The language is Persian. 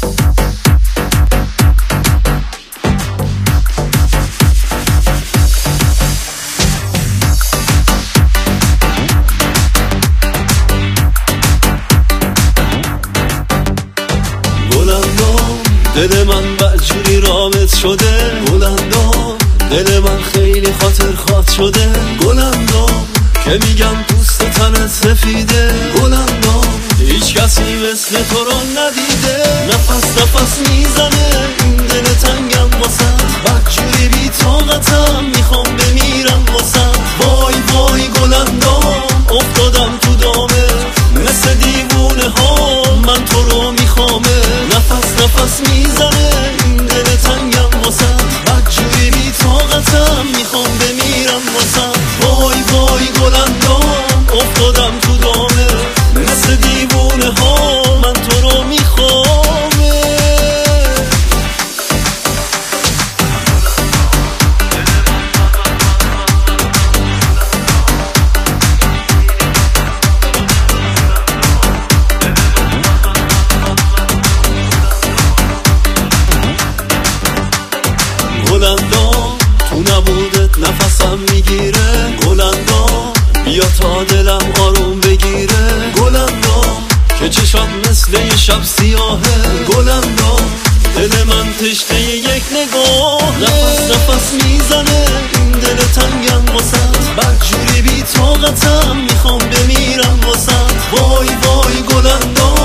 دل من بدجوری رامت شده، گلندام دل من خیلی خاطر خواد شده، گلندام که میگم پوست تنت سفیده، گلندام هیچ کسی مثل تو رو ندیده. نفس نفس میزنه این دل تنگم واسد، بدجوری بی طاقتم میخوام بمیرم واسد. وای وای گلندام افتادم تو دامت، مثل دیوونه ها من تو رو میخوامه. نفس نفس میزنه این دل تنگم واسد، بدجوری بی طاقتم میخوام بمیرم واسد. وای وای گلندام افتادم تو دامت، مثل دیوونه ها من تو رو میخوامه. گلندام تو نبودت نفسم میگیره، گلندام بیا تا دلم آروم بگیره، گلندام که چشات مثل یه شب سیاهه، گلندام دل من تشنه یک نگاه. نفس نفس میزنه این دل تنگم واسد، بدجوری بی طاقتم میخوام بمیرم واسد. وای وای گلندام